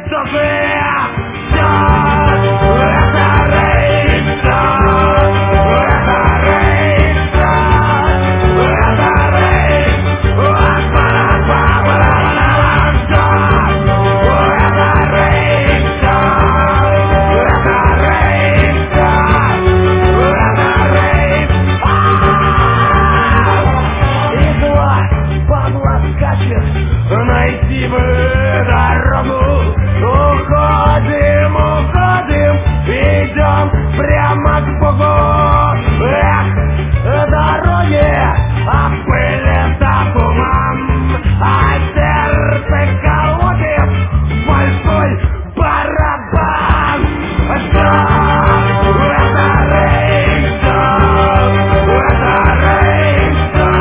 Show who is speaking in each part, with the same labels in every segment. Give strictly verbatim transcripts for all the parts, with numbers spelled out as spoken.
Speaker 1: Найти бы дорогу. Уходим, уходим, идем прямо к Богу. Эх, дороги, а пыль это туман, а сердце колотит большой барабан. Что? Это рейс, это рейс,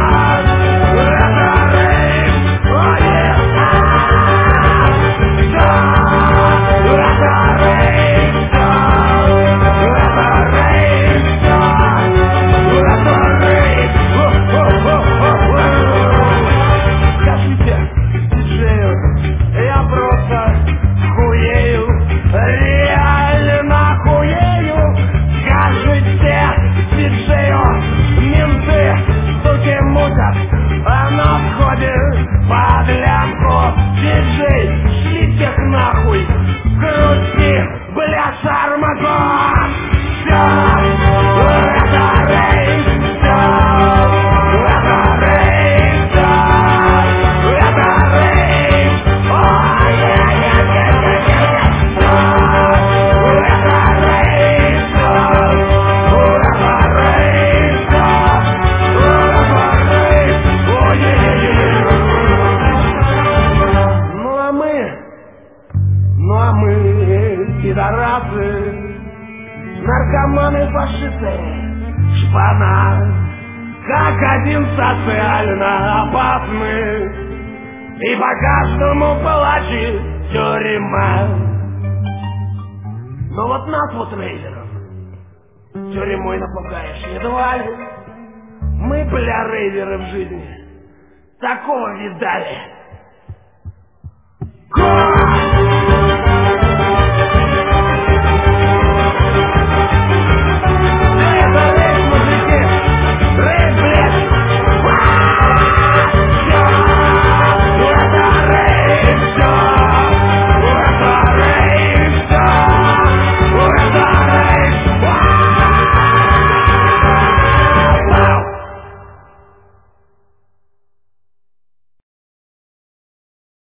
Speaker 1: это рейс. Ой, скажите, диджею, я просто хуею, реально хуею. Скажите, диджею, менты, суки, мутят, а на входе под лямку. Диджей, шлите их нахуй, крути, бля, шармако. Все, это рейс, все, это рейс, это рейс. Ой, не-не-не-не-не, это рейс, это рейс, это рейс. Ой-ой-ой-ой. Ну а мы, ну а мы пидорасы, наркоманы, фашисты, шпана, как один социально опасны, и по каждому палачи тюрьма. Но вот нас вот рейдеров тюрьмой напугаешь едва ли. Мы, бля, рейдеры в жизни такого видали.